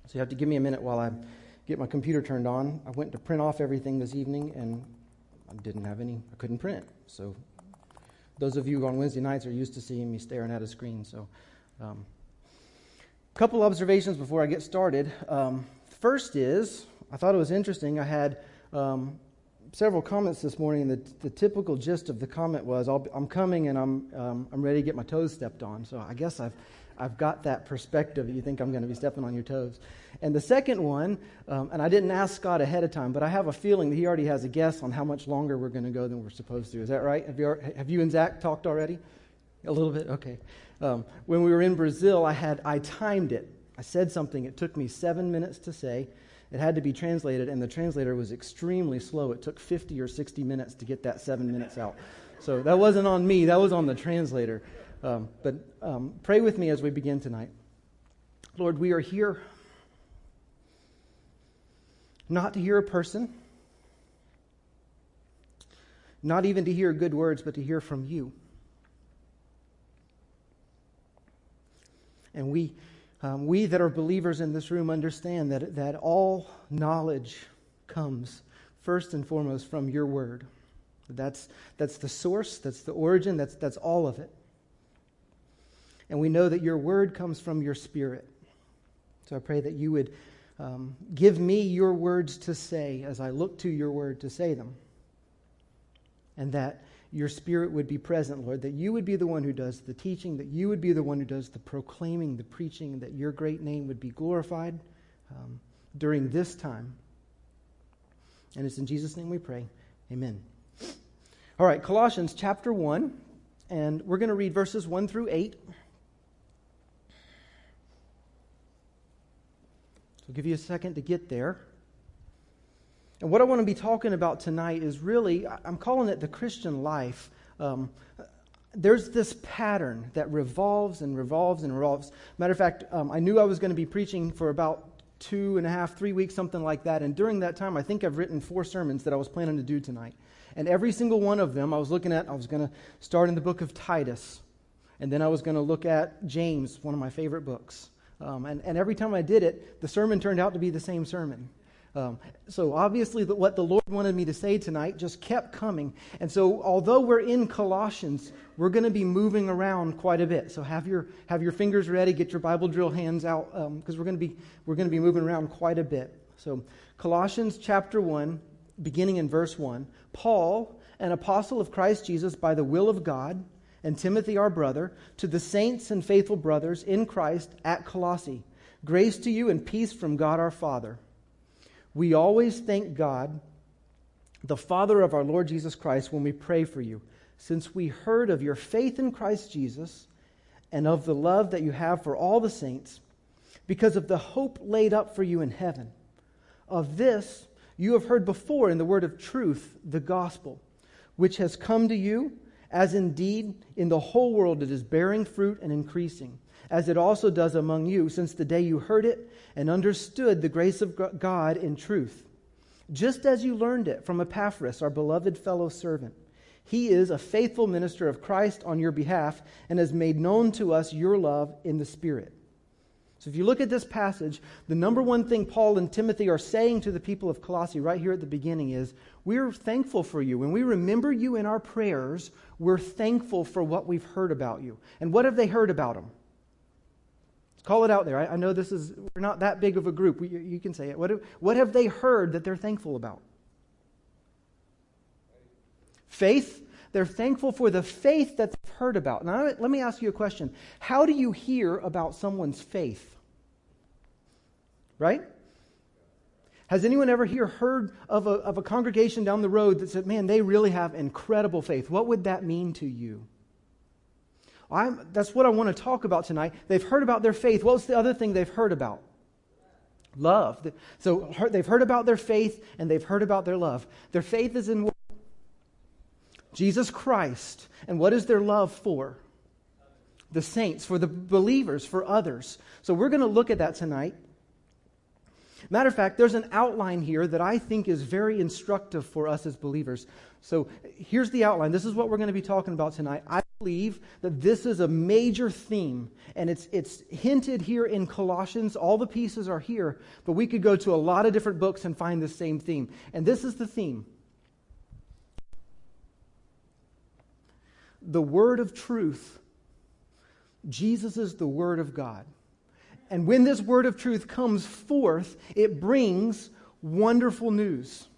So you have to give me a minute while I get my computer turned on. I went to print off everything this evening, and I couldn't print. So those of you on Wednesday nights are used to seeing me staring at a screen. So a couple observations before I get started. First is, I thought it was interesting. I had several comments this morning, and the typical gist of the comment was, I'm coming and I'm ready to get my toes stepped on. So I guess I've got that perspective that you think I'm going to be stepping on your toes. And the second one, and I didn't ask Scott ahead of time, but I have a feeling that he already has a guess on how much longer we're going to go than we're supposed to. Is that right? Have you and Zach talked already? A little bit? Okay. When we were in Brazil, I timed it. I said something. It took me 7 minutes to say. It had to be translated, and the translator was extremely slow. It took 50 or 60 minutes to get that 7 minutes out. So that wasn't on me. That was on the translator. But pray with me as we begin tonight. Lord, we are here not to hear a person, not even to hear good words, but to hear from you. And we that are believers in this room understand that all knowledge comes first and foremost from your word. That's the source, that's the origin, that's all of it. And we know that your word comes from your Spirit. So I pray that you would give me your words to say as I look to your word to say them. And that your Spirit would be present, Lord, that you would be the one who does the teaching, that you would be the one who does the proclaiming, the preaching, that your great name would be glorified during this time. And it's in Jesus' name we pray. Amen. All right, Colossians chapter 1, and we're going to read verses 1 through 8. So I'll give you a second to get there. And what I want to be talking about tonight is really, I'm calling it the Christian life. There's this pattern that revolves and revolves and revolves. Matter of fact, I knew I was going to be preaching for about 2.5, 3 weeks, something like that. And during that time, I think I've written 4 sermons that I was planning to do tonight. And every single one of them I was going to start in the book of Titus. And then I was going to look at James, one of my favorite books. And every time I did it, the sermon turned out to be the same sermon. So obviously what the Lord wanted me to say tonight just kept coming. And so although we're in Colossians, we're going to be moving around quite a bit. So have your fingers ready, get your Bible drill hands out, because we're going to be moving around quite a bit. So Colossians chapter 1, beginning in verse 1. Paul, an apostle of Christ Jesus by the will of God, and Timothy our brother, to the saints and faithful brothers in Christ at Colossae, grace to you and peace from God our Father. We always thank God, the Father of our Lord Jesus Christ, when we pray for you, since we heard of your faith in Christ Jesus and of the love that you have for all the saints, because of the hope laid up for you in heaven. Of this you have heard before in the word of truth, the gospel, which has come to you, as indeed in the whole world it is bearing fruit and increasing, as it also does among you, since the day you heard it and understood the grace of God in truth, just as you learned it from Epaphras, our beloved fellow servant. He is a faithful minister of Christ on your behalf and has made known to us your love in the Spirit. So if you look at this passage, the number one thing Paul and Timothy are saying to the people of Colossae right here at the beginning is, we're thankful for you. When we remember you in our prayers, we're thankful for what we've heard about you. And what have they heard about him? Call it out there. I know we're not that big of a group. You can say it. What have they heard that they're thankful about? Faith. They're thankful for the faith that they've heard about. Now, let me ask you a question. How do you hear about someone's faith? Right? Has anyone ever heard of a congregation down the road that said, man, they really have incredible faith? What would that mean to you? That's what I want to talk about tonight. They've heard about their faith. What's the other thing they've heard about? Love. So they've heard about their faith and they've heard about their love. Their faith is in what? Jesus Christ. And what is their love for? The saints, for the believers, for others. So we're going to look at that tonight. Matter of fact, there's an outline here that I think is very instructive for us as believers. So here's the outline. This is what we're going to be talking about tonight. I believe that this is a major theme, and it's hinted here in Colossians. All the pieces are here, but we could go to a lot of different books and find the same theme. And this is the theme. The word of truth. Jesus is the word of God. And when this word of truth comes forth, it brings wonderful news.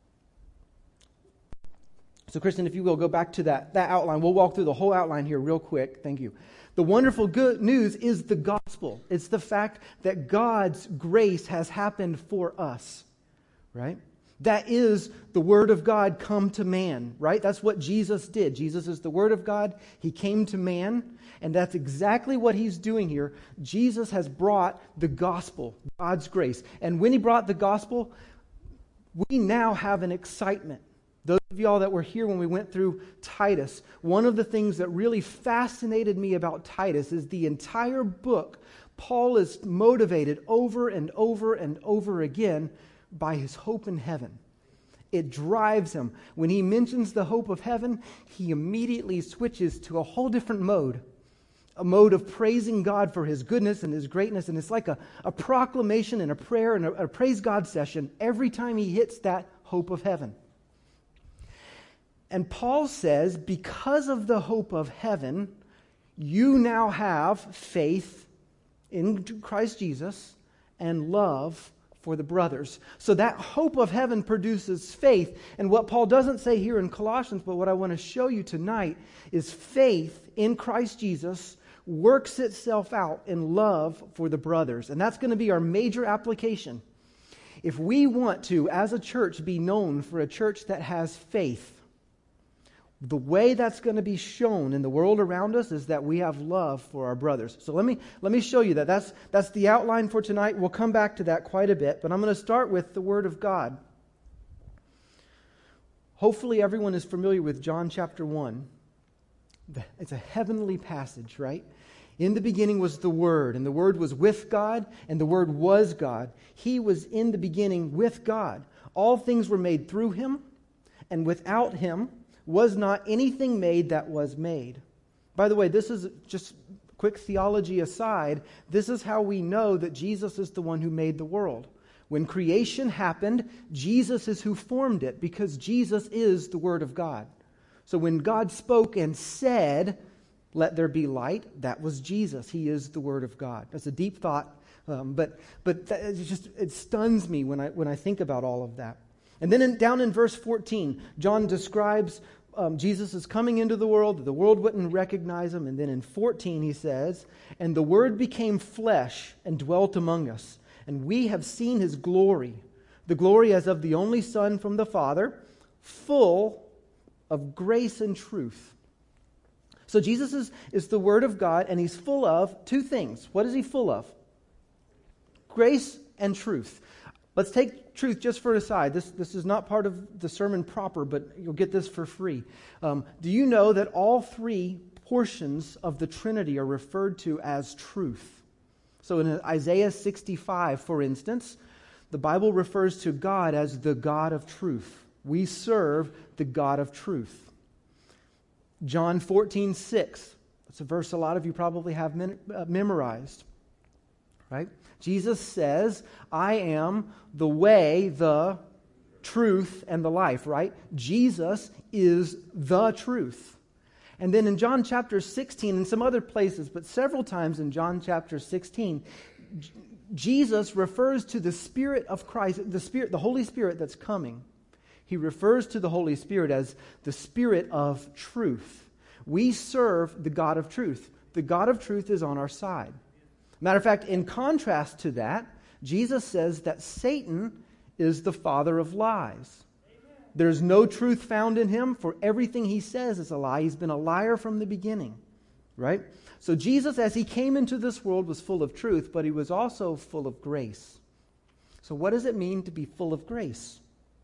So, Kristen, if you will, go back to that outline. We'll walk through the whole outline here real quick. Thank you. The wonderful good news is the gospel. It's the fact that God's grace has happened for us, right? That is the Word of God come to man, right? That's what Jesus did. Jesus is the Word of God. He came to man, and that's exactly what He's doing here. Jesus has brought the gospel, God's grace. And when He brought the gospel, we now have an excitement. Those of y'all that were here when we went through Titus, one of the things that really fascinated me about Titus is the entire book, Paul is motivated over and over and over again by his hope in heaven. It drives him. When he mentions the hope of heaven, he immediately switches to a whole different mode, a mode of praising God for His goodness and His greatness. And it's like a proclamation and a prayer and a praise God session every time he hits that hope of heaven. And Paul says, because of the hope of heaven, you now have faith in Christ Jesus and love for the brothers. So that hope of heaven produces faith. And what Paul doesn't say here in Colossians, but what I want to show you tonight, is faith in Christ Jesus works itself out in love for the brothers. And that's going to be our major application. If we want to, as a church, be known for a church that has faith, the way that's going to be shown in the world around us is that we have love for our brothers. So let me show you that. That's the outline for tonight. We'll come back to that quite a bit, but I'm going to start with the Word of God. Hopefully everyone is familiar with John chapter 1. It's a heavenly passage, right? In the beginning was the Word, and the Word was with God, and the Word was God. He was in the beginning with God. All things were made through Him, and without Him was not anything made that was made. By the way, this is just quick theology aside. This is how we know that Jesus is the one who made the world. When creation happened, Jesus is who formed it, because Jesus is the Word of God. So when God spoke and said, "Let there be light," that was Jesus. He is the Word of God. That's a deep thought, but it stuns me when I think about all of that. And then down in verse 14, John describes Jesus is coming into the world wouldn't recognize Him. And then in 14 he says, "And the Word became flesh and dwelt among us, and we have seen His glory, the glory as of the only Son from the Father, full of grace and truth." So Jesus is the Word of God, and He's full of two things. What is He full of? Grace and truth. Let's take truth just for aside. This is not part of the sermon proper, but you'll get this for free. Do you know that all three portions of the Trinity are referred to as truth? So in Isaiah 65, for instance, the Bible refers to God as the God of truth. We serve the God of truth. John 14:6. That's a verse a lot of you probably have memorized. Right? Jesus says, "I am the way, the truth, and the life," right? Jesus is the truth. And then in John chapter 16, and some other places, but several times in John chapter 16, Jesus refers to the Spirit of Christ, the Holy Spirit that's coming. He refers to the Holy Spirit as the Spirit of truth. We serve the God of truth. The God of truth is on our side. Matter of fact, in contrast to that, Jesus says that Satan is the father of lies. Amen. There's no truth found in him, for everything he says is a lie. He's been a liar from the beginning, right? So Jesus, as He came into this world, was full of truth, but He was also full of grace. So what does it mean to be full of grace?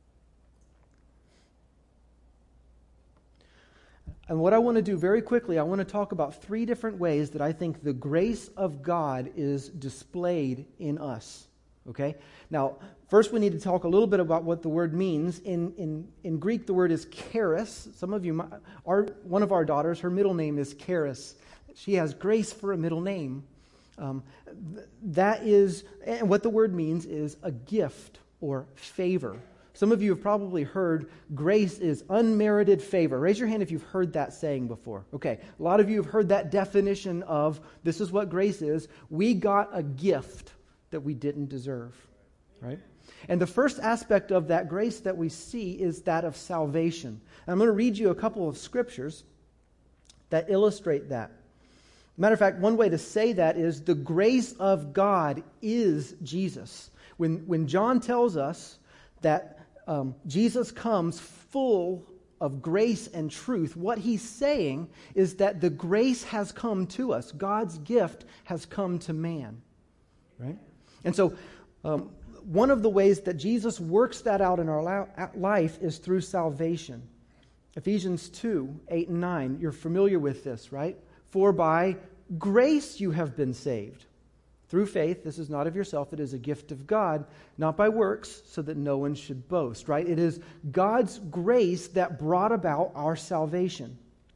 And what I want to do very quickly, I want to talk about three different ways that I think the grace of God is displayed in us. Okay? Now, first we need to talk a little bit about what the word means. In Greek, the word is charis. Some of you, one of our daughters, her middle name is Charis. She has grace for a middle name. That is, and what the word means is a gift or favor. Some of you have probably heard grace is unmerited favor. Raise your hand if you've heard that saying before. Okay, a lot of you have heard that definition of this is what grace is. We got a gift that we didn't deserve, right? And the first aspect of that grace that we see is that of salvation. And I'm going to read you a couple of scriptures that illustrate that. Matter of fact, one way to say that is the grace of God is Jesus. When John tells us that Jesus comes full of grace and truth, what he's saying is that the grace has come to us. God's gift has come to man, right? And so one of the ways that Jesus works that out in our life is through salvation. Ephesians 2, 8 and 9, you're familiar with this, right? For by grace you have been saved. Through faith, this is not of yourself, it is a gift of God, not by works, so that no one should boast, right? It is God's grace that brought about our salvation.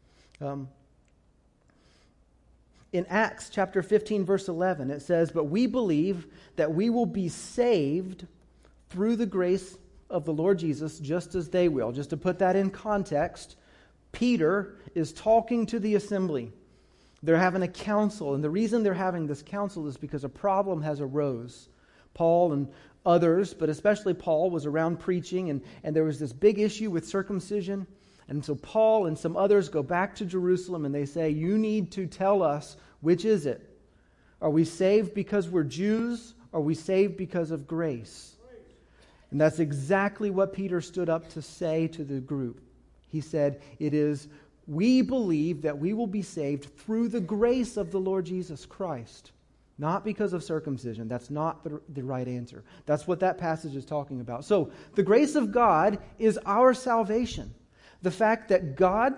In Acts chapter 15, verse 11, it says, "But we believe that we will be saved through the grace of the Lord Jesus, just as they will." Just to put that in context, Peter is talking to the assembly. They're having a council, and the reason they're having this council is because a problem has arose. Paul and others, but especially Paul, was around preaching, and there was this big issue with circumcision. And so Paul and some others go back to Jerusalem, and they say, you need to tell us, which is it? Are we saved because we're Jews? Or are we saved because of grace? And that's exactly what Peter stood up to say to the group. He said, it is, we believe that we will be saved through the grace of the Lord Jesus Christ, not because of circumcision. That's not the right answer. That's what that passage is talking about. So the grace of God is our salvation. The fact that God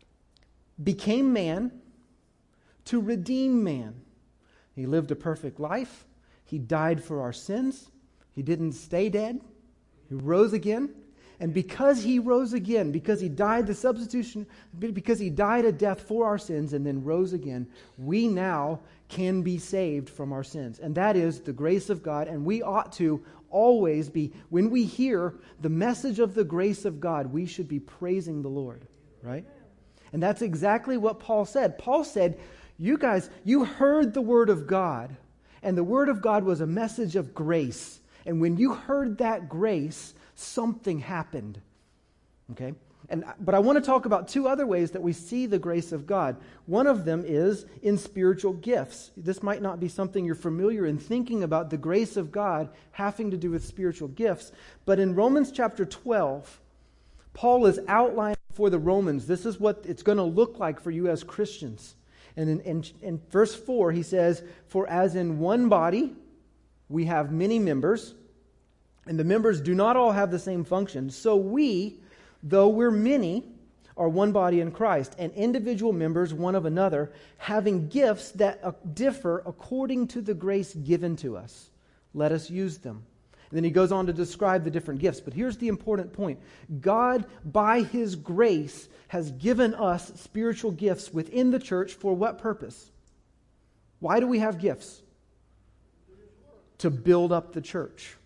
became man to redeem man. He lived a perfect life. He died for our sins. He didn't stay dead. He rose again. And because he rose again, because he died the substitution, because he died a death for our sins and then rose again, we now can be saved from our sins. And that is the grace of God. And we ought to always be, when we hear the message of the grace of God, we should be praising the Lord, right? And that's exactly what Paul said. Paul said, you guys, you heard the word of God, and the word of God was a message of grace. And when you heard that grace, something happened. Okay? But I want to talk about two other ways that we see the grace of God. One of them is in spiritual gifts. This might not be something you're familiar in thinking about the grace of God having to do with spiritual gifts. But in Romans chapter 12, Paul is outlining for the Romans, this is what it's going to look like for you as Christians. And in verse 4, he says, for as in one body we have many members, and the members do not all have the same function, so we, though we're many, are one body in Christ, and individual members one of another, having gifts that differ according to the grace given to us. Let us use them. And then he goes on to describe the different gifts. But here's the important point. God, by His grace, has given us spiritual gifts within the church for what purpose? Why do we have gifts? To build up the church.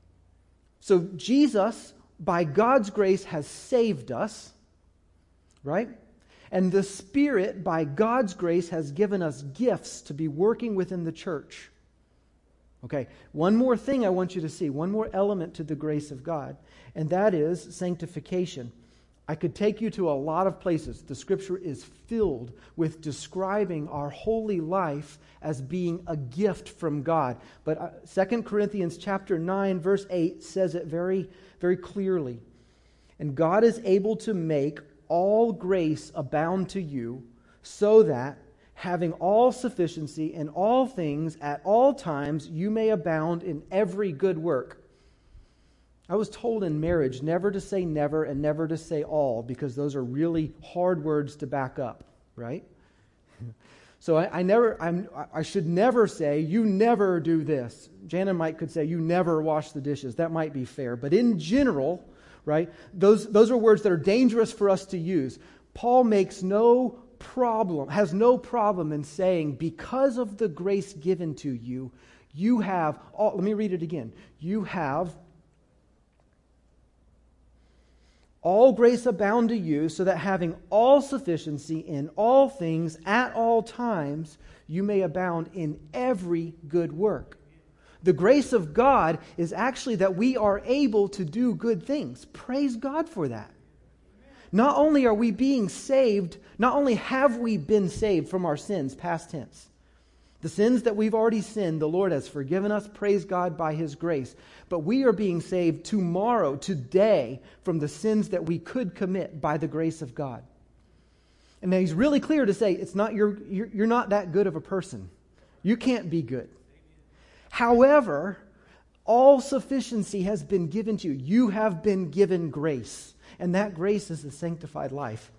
So Jesus, by God's grace, has saved us, right? And the Spirit, by God's grace, has given us gifts to be working within the church. Okay, one more thing I want you to see, one more element to the grace of God, and that is sanctification. I could take you to a lot of places. The Scripture is filled with describing our holy life as being a gift from God. But 2 Corinthians chapter 9, verse 8 says it very, very clearly. And God is able to make all grace abound to you, so that, having all sufficiency in all things at all times, you may abound in every good work. I was told in marriage never to say never and never to say all, because those are really hard words to back up, right? So I should never say, you never do this. Jan and Mike could say, you never wash the dishes. That might be fair. But in general, right, those are words that are dangerous for us to use. Paul has no problem in saying, because of the grace given to you, you have, let me read it again. You have all grace abound to you, so that having all sufficiency in all things at all times, you may abound in every good work. The grace of God is actually that we are able to do good things. Praise God for that. Not only are we being saved, not only have we been saved from our sins, past tense. The sins that we've already sinned, the Lord has forgiven us, praise God, by His grace. But we are being saved tomorrow, today, from the sins that we could commit by the grace of God. And now He's really clear to say, it's not you're not that good of a person. You can't be good. However, all sufficiency has been given to you. You have been given grace. And that grace is the sanctified life.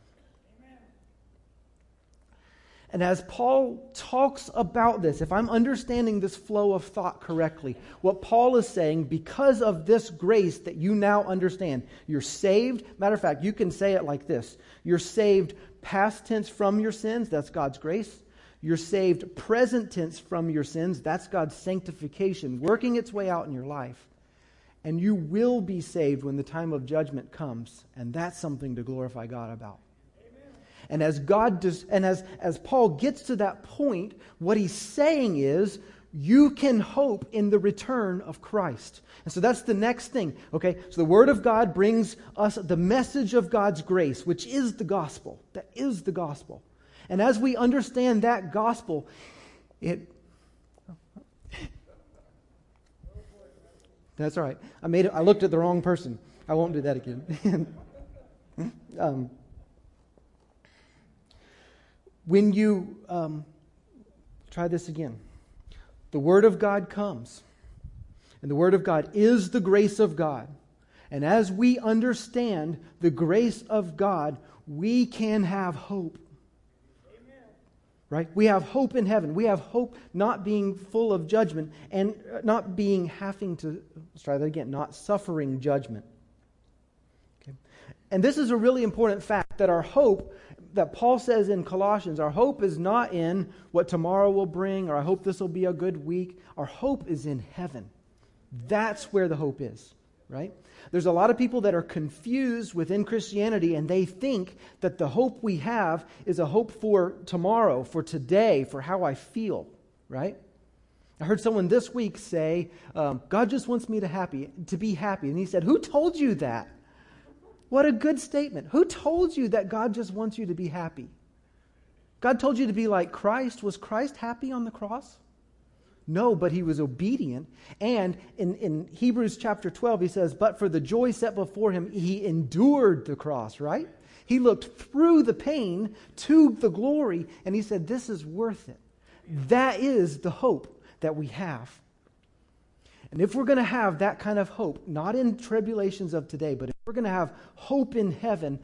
And as Paul talks about this, if I'm understanding this flow of thought correctly, what Paul is saying, because of this grace that you now understand, you're saved. Matter of fact, you can say it like this. You're saved past tense from your sins. That's God's grace. You're saved present tense from your sins. That's God's sanctification working its way out in your life. And you will be saved when the time of judgment comes. And that's something to glorify God about. And as as Paul gets to that point, what he's saying is, you can hope in the return of Christ. And so that's the next thing. Okay, so the Word of God brings us the message of God's grace, which is the gospel. That is the gospel. And as we understand that gospel, that's all right. I looked at the wrong person. I won't do that again. When you try this again, the Word of God comes, and the Word of God is the grace of God. And as we understand the grace of God, we can have hope. Amen. Right? We have hope in heaven. We have hope not being full of judgment and not suffering judgment. Okay. And this is a really important fact, that our hope, that Paul says in Colossians, our hope is not in what tomorrow will bring, or I hope this will be a good week. Our hope is in heaven. That's where the hope is, right? There's a lot of people that are confused within Christianity, and they think that the hope we have is a hope for tomorrow, for today, for how I feel, right? I heard someone this week say, God just wants me to be happy. And he said, who told you that? What a good statement. Who told you that God just wants you to be happy? God told you to be like Christ. Was Christ happy on the cross? No, but He was obedient. And in Hebrews chapter 12, he says, but for the joy set before Him, He endured the cross, right? He looked through the pain to the glory, and He said, this is worth it. That is the hope that we have. And if we're going to have that kind of hope, not in tribulations of today, but if we're going to have hope in heaven,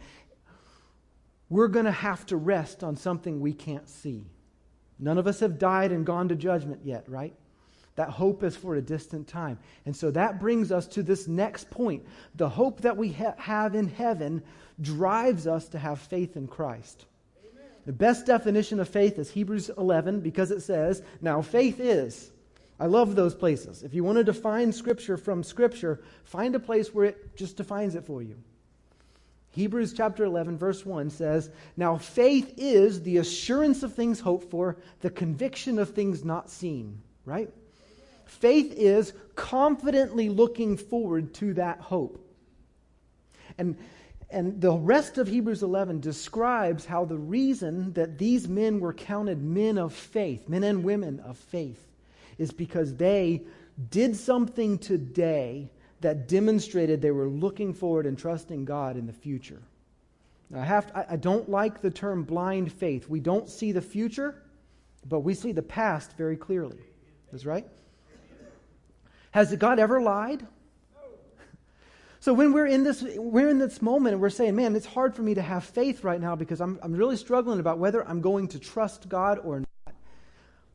we're going to have to rest on something we can't see. None of us have died and gone to judgment yet, right? That hope is for a distant time. And so that brings us to this next point. The hope that we have in heaven drives us to have faith in Christ. Amen. The best definition of faith is Hebrews 11, because it says, now faith is... I love those places. If you want to define Scripture from Scripture, find a place where it just defines it for you. Hebrews chapter 11, verse 1 says, now faith is the assurance of things hoped for, the conviction of things not seen. Right? Faith is confidently looking forward to that hope. And the rest of Hebrews 11 describes how the reason that these men were counted men of faith, men and women of faith, is because they did something today that demonstrated they were looking forward and trusting God in the future. Now, I don't like the term blind faith. We don't see the future, but we see the past very clearly. That's right. Has God ever lied? So when we're in this moment and we're saying, man, it's hard for me to have faith right now because I'm really struggling about whether I'm going to trust God or not.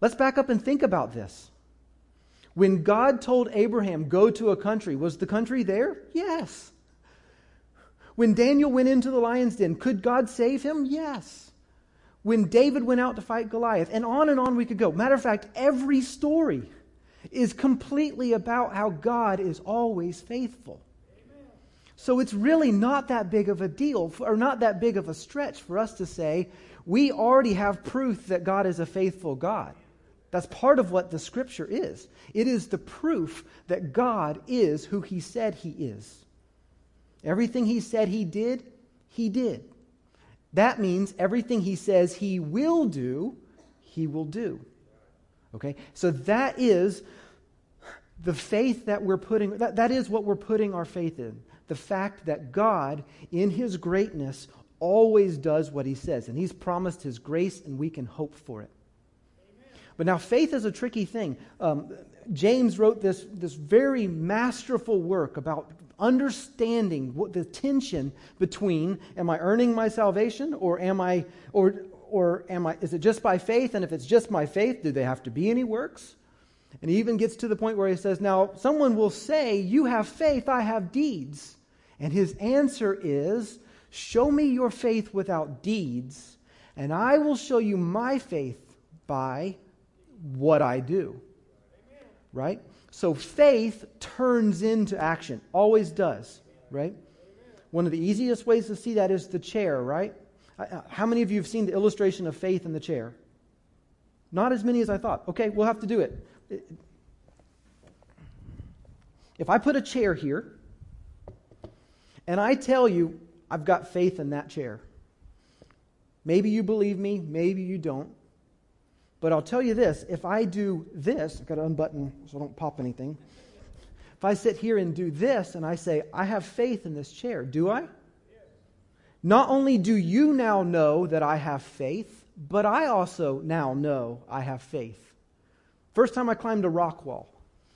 Let's back up and think about this. When God told Abraham, go to a country, was the country there? Yes. When Daniel went into the lion's den, could God save him? Yes. When David went out to fight Goliath, and on we could go. Matter of fact, every story is completely about how God is always faithful. Amen. So it's really not that big of a deal, or not that big of a stretch for us to say, we already have proof that God is a faithful God. That's part of what the Scripture is. It is the proof that God is who He said He is. Everything He said He did, He did. That means everything He says He will do, He will do. Okay? So that is the faith that we're putting, that is what we're putting our faith in. The fact that God, in His greatness, always does what He says. And He's promised His grace, and we can hope for it. But now faith is a tricky thing. James wrote this very masterful work about understanding what the tension between, am I earning my salvation, or am I is it just by faith? And if it's just by faith, do they have to be any works? And he even gets to the point where he says, now someone will say, you have faith, I have deeds. And his answer is, show me your faith without deeds, and I will show you my faith by what I do. Right? So faith turns into action. Always does. Right? One of the easiest ways to see that is the chair, right? How many of you have seen the illustration of faith in the chair? Not as many as I thought. Okay, we'll have to do it. If I put a chair here, and I tell you, I've got faith in that chair. Maybe you believe me, maybe you don't. But I'll tell you this, if I do this, I've got to unbutton so I don't pop anything. If I sit here and do this and I say, I have faith in this chair, do I? Yes. Not only do you now know that I have faith, but I also now know I have faith. First time I climbed a rock wall.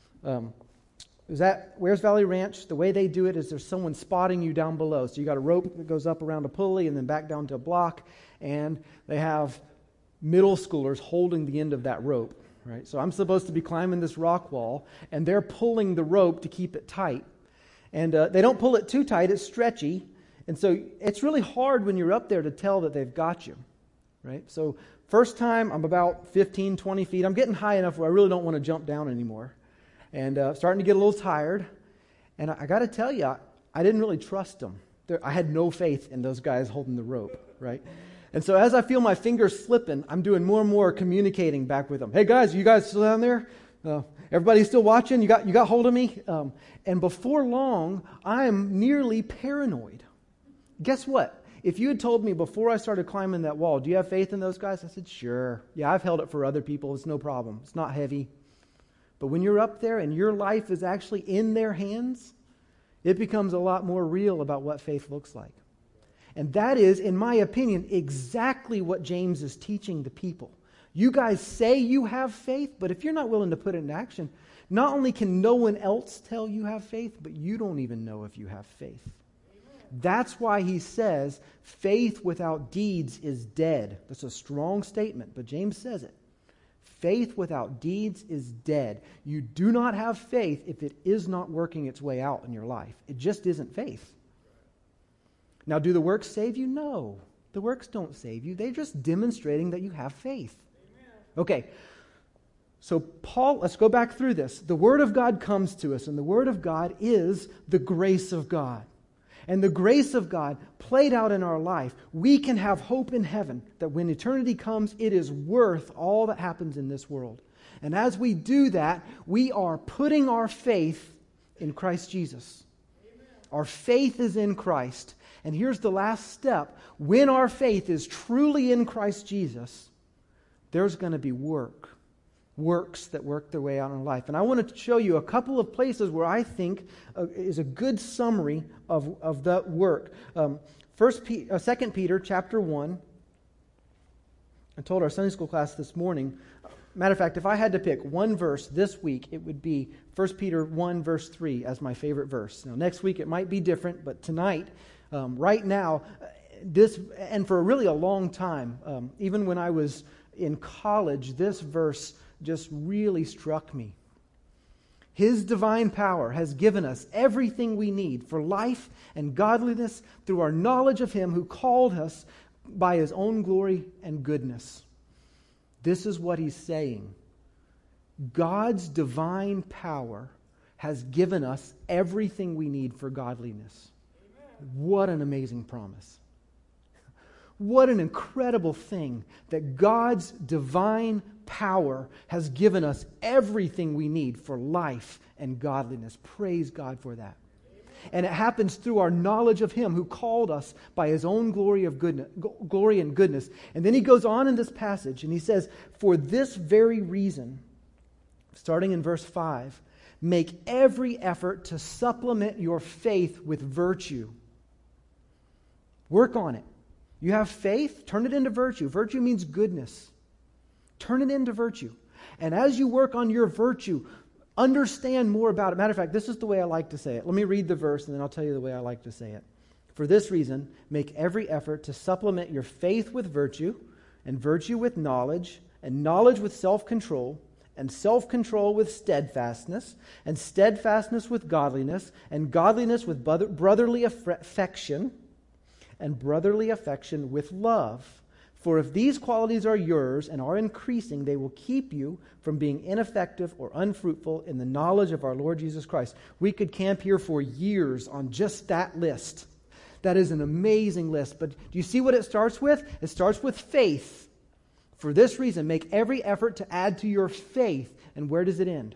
Was at Wares Valley Ranch. The way they do it is there's someone spotting you down below. So you got a rope that goes up around a pulley and then back down to a block, and they have middle schoolers holding the end of that rope, right? So I'm supposed to be climbing this rock wall, and they're pulling the rope to keep it tight. And they don't pull it too tight, it's stretchy. And so it's really hard when you're up there to tell that they've got you, right? So first time, I'm about 15, 20 feet. I'm getting high enough where I really don't want to jump down anymore. And starting to get a little tired. And I got to tell you, I didn't really trust them. I had no faith in those guys holding the rope, right? And so as I feel my fingers slipping, I'm doing more and more communicating back with them. Hey guys, you guys still down there? Everybody still watching? You got hold of me? And before long, I'm nearly paranoid. Guess what? If you had told me before I started climbing that wall, do you have faith in those guys? I said, sure. Yeah, I've held it for other people. It's no problem. It's not heavy. But when you're up there and your life is actually in their hands, it becomes a lot more real about what faith looks like. And that is, in my opinion, exactly what James is teaching the people. You guys say you have faith, but if you're not willing to put it into action, not only can no one else tell you have faith, but you don't even know if you have faith. Amen. That's why he says, faith without deeds is dead. That's a strong statement, but James says it. Faith without deeds is dead. You do not have faith if it is not working its way out in your life. It just isn't faith. Now, do the works save you? No. The works don't save you. They're just demonstrating that you have faith. Amen. Okay. So, Paul, let's go back through this. The Word of God comes to us, and the Word of God is the grace of God. And the grace of God played out in our life, we can have hope in heaven that when eternity comes, it is worth all that happens in this world. And as we do that, we are putting our faith in Christ Jesus. Amen. Our faith is in Christ. And here's the last step. When our faith is truly in Christ Jesus, there's going to be works that work their way out in life. And I want to show you a couple of places where I think is a good summary of that work. 2 Peter chapter 1. I told our Sunday school class this morning, matter of fact, if I had to pick one verse this week, it would be 1 Peter 1 verse 3 as my favorite verse. Now next week it might be different, but tonight, right now, this, and for really a long time, even when I was in college, this verse just really struck me. His divine power has given us everything we need for life and godliness through our knowledge of Him who called us by His own glory and goodness. This is what he's saying. God's divine power has given us everything we need for godliness. Amen. What an amazing promise. What an incredible thing that God's divine power has given us everything we need for life and godliness. Praise God for that. And it happens through our knowledge of Him who called us by His own glory and goodness. And then he goes on in this passage and he says, for this very reason, starting in verse 5, make every effort to supplement your faith with virtue. Work on it. You have faith, turn it into virtue. Virtue means goodness. Turn it into virtue. And as you work on your virtue, understand more about it. Matter of fact, this is the way I like to say it. Let me read the verse and then I'll tell you the way I like to say it. For this reason, make every effort to supplement your faith with virtue, and virtue with knowledge, and knowledge with self-control, and self-control with steadfastness, and steadfastness with godliness, and godliness with brotherly affection, and brotherly affection with love. For if these qualities are yours and are increasing, they will keep you from being ineffective or unfruitful in the knowledge of our Lord Jesus Christ. We could camp here for years on just that list. That is an amazing list. But do you see what it starts with? It starts with faith. For this reason, make every effort to add to your faith. And where does it end?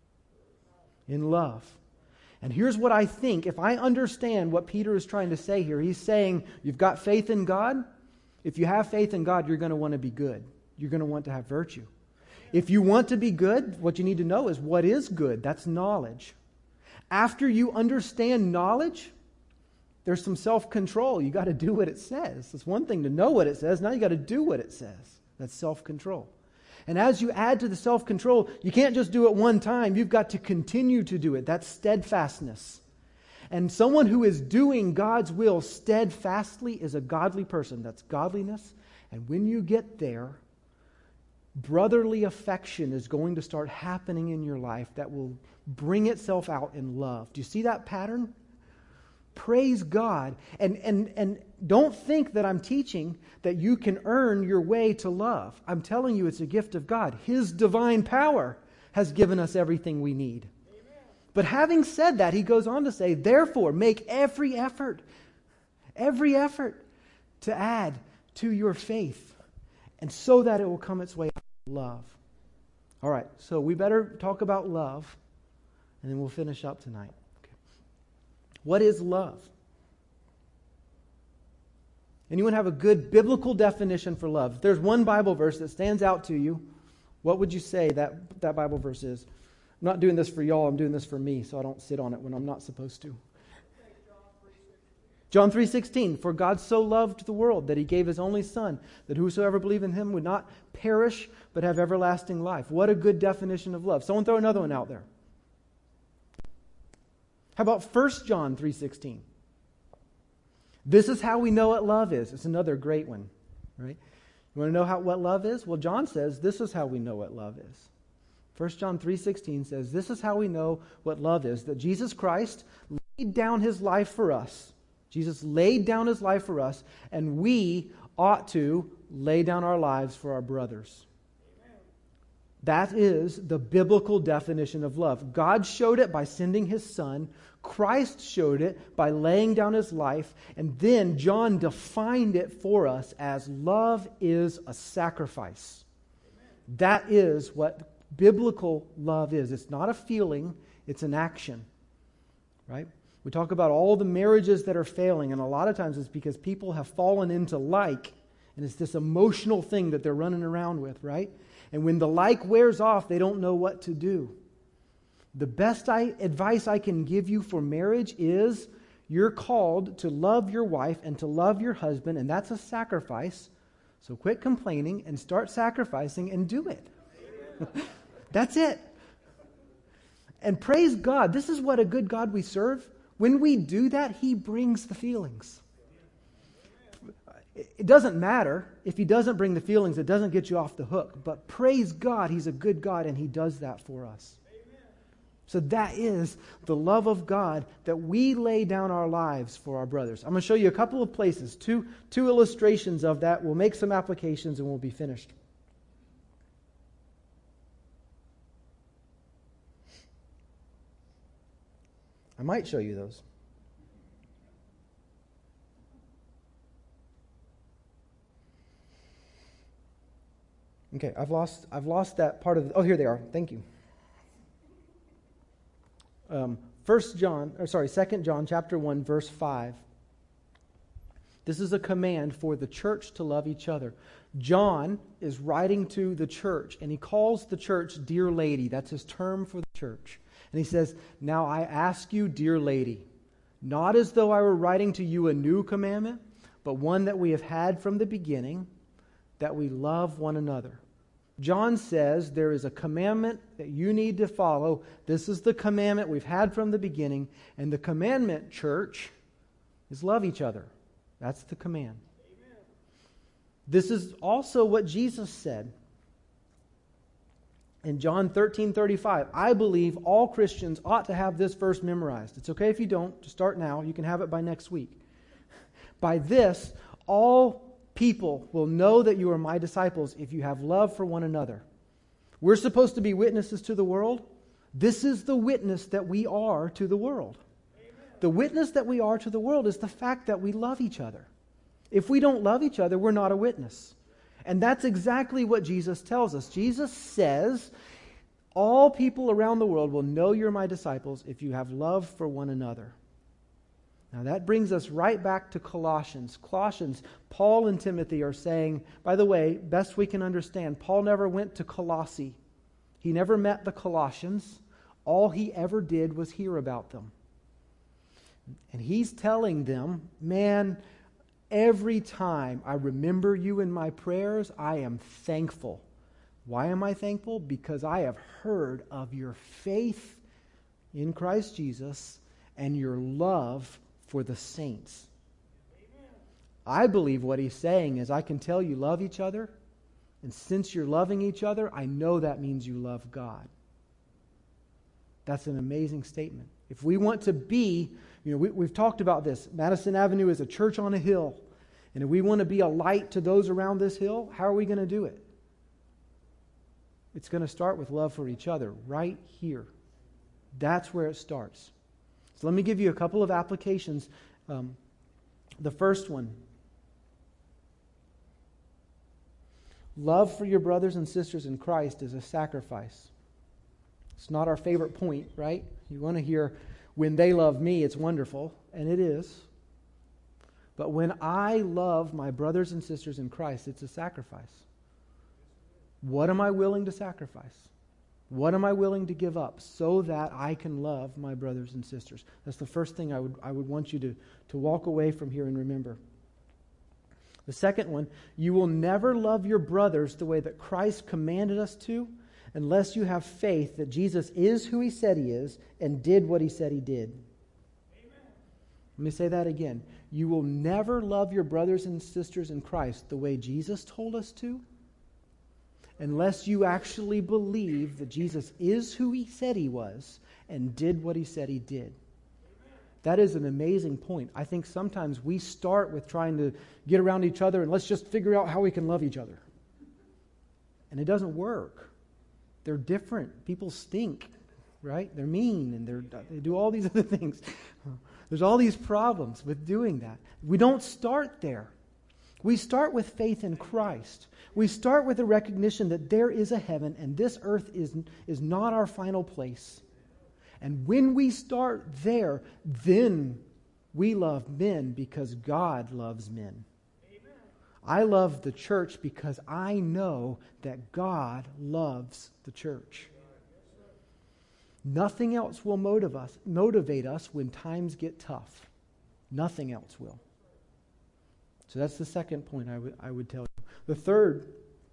In love. And here's what I think. If I understand what Peter is trying to say here, he's saying, you've got faith in God. If you have faith in God, you're going to want to be good. You're going to want to have virtue. If you want to be good, what you need to know is what is good. That's knowledge. After you understand knowledge, there's some self-control. You got to do what it says. It's one thing to know what it says. Now you got to do what it says. That's self-control. And as you add to the self-control, you can't just do it one time. You've got to continue to do it. That's steadfastness. And someone who is doing God's will steadfastly is a godly person. That's godliness. And when you get there, brotherly affection is going to start happening in your life that will bring itself out in love. Do you see that pattern? Praise God. And don't think that I'm teaching that you can earn your way to love. I'm telling you it's a gift of God. His divine power has given us everything we need. But having said that, he goes on to say, therefore, make every effort to add to your faith, and so that it will come its way out of love. All right, so we better talk about love, and then we'll finish up tonight. Okay. What is love? Anyone have a good biblical definition for love? If there's one Bible verse that stands out to you, what would you say that Bible verse is? I'm not doing this for y'all, I'm doing this for me, so I don't sit on it when I'm not supposed to. John 3:16, for God so loved the world that he gave his only Son, that whosoever believe in him would not perish, but have everlasting life. What a good definition of love. Someone throw another one out there. How about 1 John 3:16? This is how we know what love is. It's another great one, right? You want to know what love is? Well, John says this is how we know what love is. 1 John 3:16 says, this is how we know what love is, that Jesus Christ laid down his life for us. Jesus laid down his life for us, and we ought to lay down our lives for our brothers. Amen. That is the biblical definition of love. God showed it by sending his Son. Christ showed it by laying down his life. And then John defined it for us as love is a sacrifice. Amen. That is what biblical love is. It's not a feeling, it's an action. Right? We talk about all the marriages that are failing, and a lot of times it's because people have fallen into like, and it's this emotional thing that they're running around with, right? And when the like wears off, they don't know what to do. The best advice I can give you for marriage is you're called to love your wife and to love your husband, and that's a sacrifice. So quit complaining and start sacrificing and do it. That's it. And praise God, this is what a good God we serve. When we do that, he brings the feelings. It doesn't matter if he doesn't bring the feelings, it doesn't get you off the hook. But praise God, he's a good God and he does that for us. Amen. So that is the love of God, that we lay down our lives for our brothers. I'm going to show you a couple of places, two illustrations of that. We'll make some applications and we'll be finished. I might show you those. Okay, I've lost that part of the, oh, here they are. Thank you. 2 John chapter 1, verse 5. This is a command for the church to love each other. John is writing to the church, and he calls the church dear lady. That's his term for the church. And he says, now I ask you, dear lady, not as though I were writing to you a new commandment, but one that we have had from the beginning, that we love one another. John says there is a commandment that you need to follow. This is the commandment we've had from the beginning. And the commandment, church, is love each other. That's the command. Amen. This is also what Jesus said. In John 13:35, I believe all Christians ought to have this verse memorized. It's okay if you don't. Just start now. You can have it by next week. By this, all people will know that you are my disciples if you have love for one another. We're supposed to be witnesses to the world. This is the witness that we are to the world. Amen. The witness that we are to the world is the fact that we love each other. If we don't love each other, we're not a witness. And that's exactly what Jesus tells us. Jesus says, all people around the world will know you're my disciples if you have love for one another. Now that brings us right back to Colossians. Colossians, Paul and Timothy are saying, by the way, best we can understand, Paul never went to Colossae. He never met the Colossians. All he ever did was hear about them. And he's telling them, man, every time I remember you in my prayers, I am thankful. Why am I thankful? Because I have heard of your faith in Christ Jesus and your love for the saints. Amen. I believe what he's saying is, I can tell you love each other, and since you're loving each other, I know that means you love God. That's an amazing statement. If we want to be, we've talked about this. Madison Avenue is a church on a hill. And if we want to be a light to those around this hill, how are we going to do it? It's going to start with love for each other right here. That's where it starts. So let me give you a couple of applications. The first one. Love for your brothers and sisters in Christ is a sacrifice. It's not our favorite point, right? You want to hear, when they love me, it's wonderful. And it is. But when I love my brothers and sisters in Christ, it's a sacrifice. What am I willing to sacrifice? What am I willing to give up so that I can love my brothers and sisters? That's the first thing I would want you to walk away from here and remember. The second one, you will never love your brothers the way that Christ commanded us to unless you have faith that Jesus is who he said he is and did what he said he did. Amen. Let me say that again. You will never love your brothers and sisters in Christ the way Jesus told us to unless you actually believe that Jesus is who he said he was and did what he said he did. That is an amazing point. I think sometimes we start with trying to get around each other and let's just figure out how we can love each other. And it doesn't work. They're different. People stink, right? They're mean and they do all these other things. There's all these problems with doing that. We don't start there. We start with faith in Christ. We start with the recognition that there is a heaven and this earth is not our final place. And when we start there, then we love men because God loves men. Amen. I love the church because I know that God loves the church. Nothing else will motivate us when times get tough. Nothing else will. So that's the second point I would tell you. The third,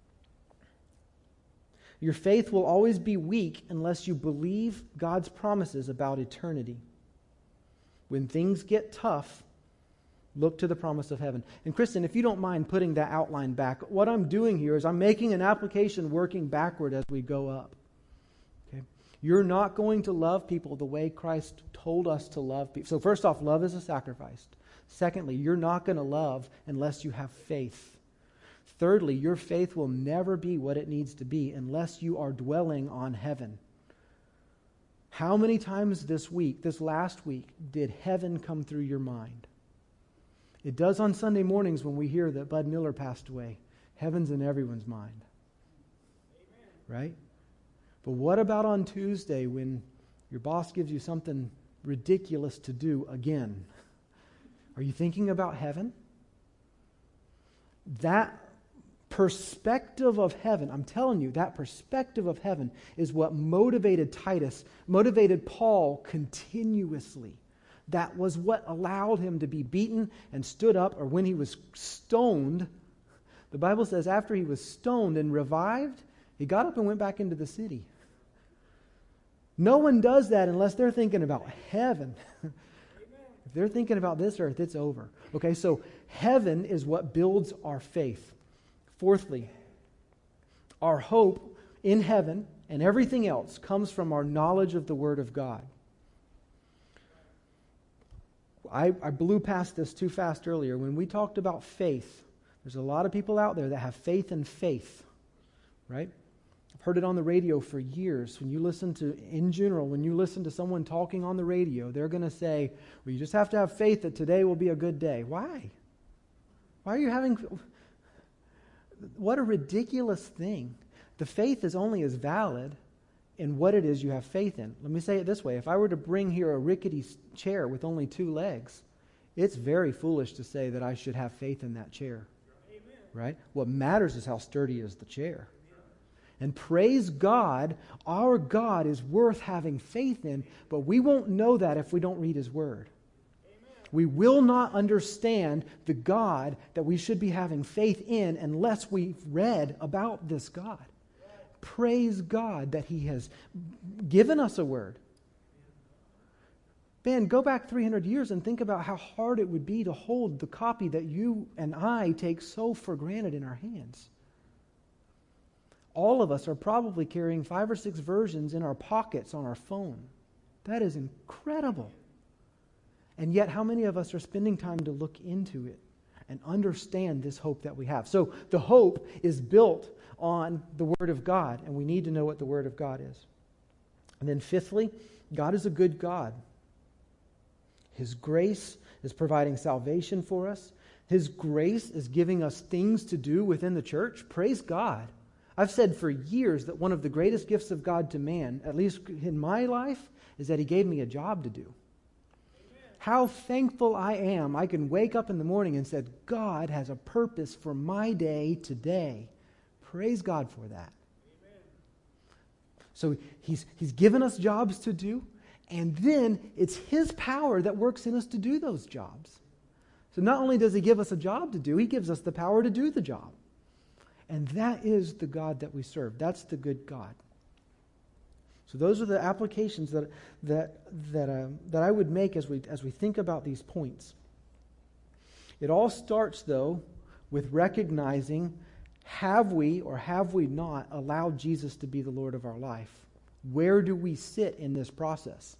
your faith will always be weak unless you believe God's promises about eternity. When things get tough, Look to the promise of heaven. And Kristen, if you don't mind putting that outline back, what I'm doing here is I'm making an application working backward as we go up. Okay? You're not going to love people the way Christ told us to love people. So first off, love is a sacrifice. Secondly, you're not going to love unless you have faith. Thirdly, your faith will never be what it needs to be unless you are dwelling on heaven. How many times this last week, did heaven come through your mind? It does on Sunday mornings when we hear that Bud Miller passed away. Heaven's in everyone's mind. Amen. Right? But what about on Tuesday when your boss gives you something ridiculous to do again? Are you thinking about heaven? That perspective of heaven, I'm telling you, that perspective of heaven is what motivated Paul continuously. That was what allowed him to be beaten and stood up, or when he was stoned. The Bible says after he was stoned and revived, he got up and went back into the city. No one does that unless they're thinking about heaven. If they're thinking about this earth, it's over. Okay, so heaven is what builds our faith. Fourthly, our hope in heaven and everything else comes from our knowledge of the Word of God. I blew past this too fast earlier. When we talked about faith, there's a lot of people out there that have faith in faith, right? I've heard it on the radio for years. When you listen to someone talking on the radio, they're going to say, well, you just have to have faith that today will be a good day. Why? Why are you having... What a ridiculous thing. The faith is only as valid in what it is you have faith in. Let me say it this way. If I were to bring here a rickety chair with only 2 legs, it's very foolish to say that I should have faith in that chair. Amen. Right? What matters is how sturdy is the chair. And praise God, our God is worth having faith in, but we won't know that if we don't read His Word. We will not understand the God that we should be having faith in unless we've read about this God. Praise God that He has given us a Word. Ben, go back 300 years and think about how hard it would be to hold the copy that you and I take so for granted in our hands. All of us are probably carrying 5 or 6 versions in our pockets on our phone. That is incredible. And yet, how many of us are spending time to look into it and understand this hope that we have? So the hope is built on the Word of God, and we need to know what the Word of God is. And then fifthly, God is a good God. His grace is providing salvation for us. His grace is giving us things to do within the church. Praise God. I've said for years that one of the greatest gifts of God to man, at least in my life, is that He gave me a job to do. How thankful I am I can wake up in the morning and say, God has a purpose for my day today. Praise God for that. Amen. So He's given us jobs to do, and then it's His power that works in us to do those jobs. So not only does He give us a job to do, He gives us the power to do the job. And that is the God that we serve. That's the good God. So those are the applications that I would make as we think about these points. It all starts, though, with recognizing, have we or have we not allowed Jesus to be the Lord of our life? Where do we sit in this process?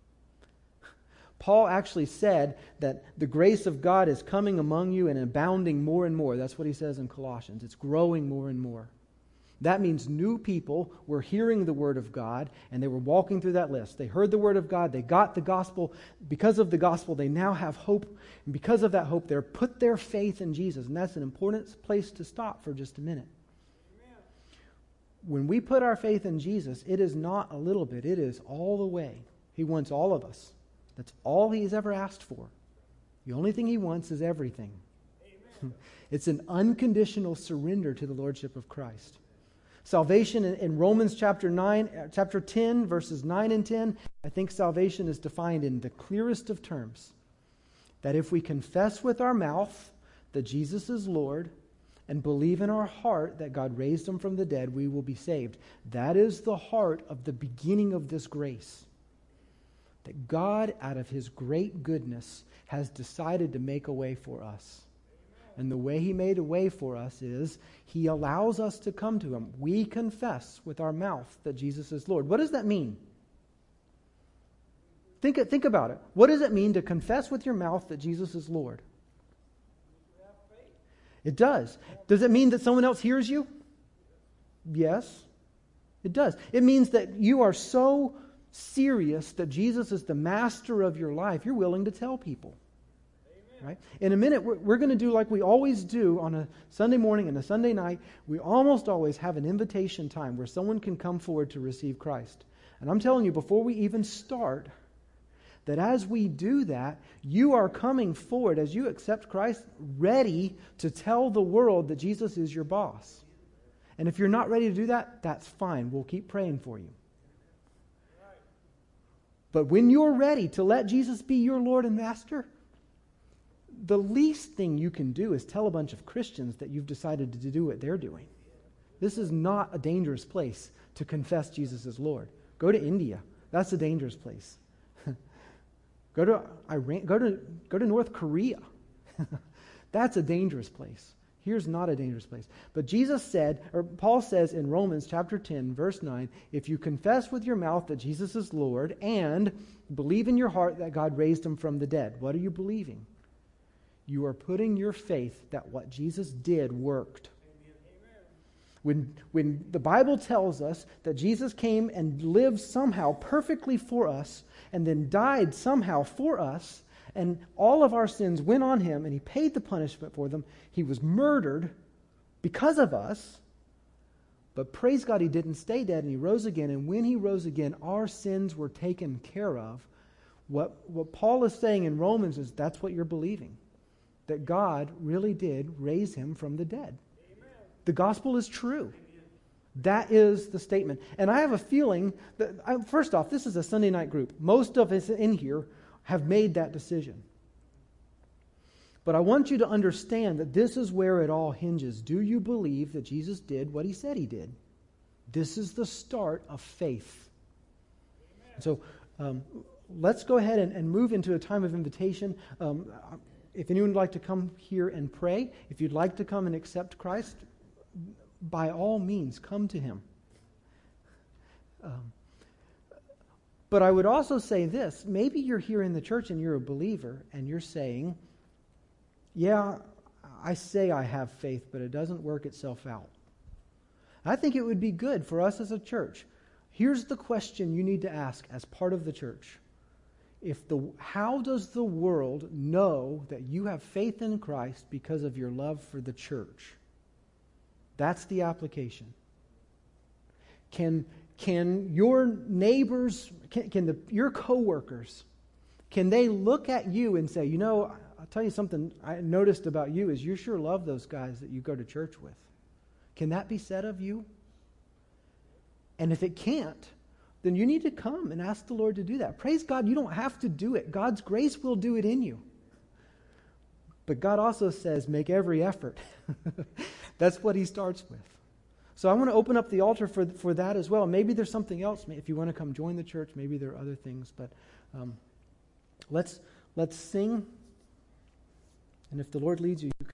Paul actually said that the grace of God is coming among you and abounding more and more. That's what he says in Colossians. It's growing more and more. That means new people were hearing the Word of God, and they were walking through that list. They heard the Word of God. They got the gospel. Because of the gospel, they now have hope. And because of that hope, they're put their faith in Jesus. And that's an important place to stop for just a minute. Amen. When we put our faith in Jesus, it is not a little bit. It is all the way. He wants all of us. That's all He's ever asked for. The only thing He wants is everything. It's an unconditional surrender to the Lordship of Christ. Salvation in Romans chapter 10, verses 9 and 10, I think salvation is defined in the clearest of terms. That if we confess with our mouth that Jesus is Lord and believe in our heart that God raised Him from the dead, we will be saved. That is the heart of the beginning of this grace. that God, out of his great goodness, has decided to make a way for us. And the way he made a way for us is he allows us to come to him. We confess with our mouth that Jesus is Lord. What does that mean? Think about it. What does it mean to confess with your mouth that Jesus is Lord? It does. Does it mean that someone else hears you? Yes, it does. It means that you are so serious that Jesus is the master of your life, you're willing to tell people. Right? In a minute, we're going to do like we always do on a Sunday morning and a Sunday night. We almost always have an invitation time where someone can come forward to receive Christ. And I'm telling you, before we even start, that as we do that, you are coming forward as you accept Christ, ready to tell the world that Jesus is your boss. And if you're not ready to do that, that's fine. We'll keep praying for you. But when you're ready to let Jesus be your Lord and Master, the least thing you can do is tell a bunch of Christians that you've decided to do what they're doing. This is not a dangerous place to confess Jesus as Lord. Go to India. That's a dangerous place. Go to Iran. Go to North Korea. That's a dangerous place. Here's not a dangerous place. But Jesus said, or Paul says in Romans chapter 10, verse 9, if you confess with your mouth that Jesus is Lord and believe in your heart that God raised him from the dead, what are you believing? You are putting your faith that what Jesus did worked. When the Bible tells us that Jesus came and lived somehow perfectly for us and then died somehow for us, and all of our sins went on him and he paid the punishment for them, he was murdered because of us, but praise God he didn't stay dead and he rose again, and when he rose again, our sins were taken care of. What Paul is saying in Romans is that's what you're believing, that God really did raise him from the dead. The gospel is true. That is the statement. And I have a feeling that, first off, this is a Sunday night group. Most of us in here have made that decision. But I want you to understand that this is where it all hinges. Do you believe that Jesus did what he said he did? This is the start of faith. So let's go ahead and move into a time of invitation. If anyone would like to come here and pray, if you'd like to come and accept Christ, by all means, come to him. But I would also say this. Maybe you're here in the church and you're a believer and you're saying, yeah, I say I have faith, but it doesn't work itself out. I think it would be good for us as a church. Here's the question you need to ask as part of the church. How does the world know that you have faith in Christ because of your love for the church? That's the application. Can your neighbors, your coworkers, can they look at you and say, I'll tell you something I noticed about you is you sure love those guys that you go to church with. Can that be said of you? And if it can't, then you need to come and ask the Lord to do that. Praise God, you don't have to do it. God's grace will do it in you. But God also says, make every effort. That's what he starts with. So I want to open up the altar for that as well. Maybe there's something else. If you want to come join the church, maybe there are other things. But let's sing. And if the Lord leads you, you can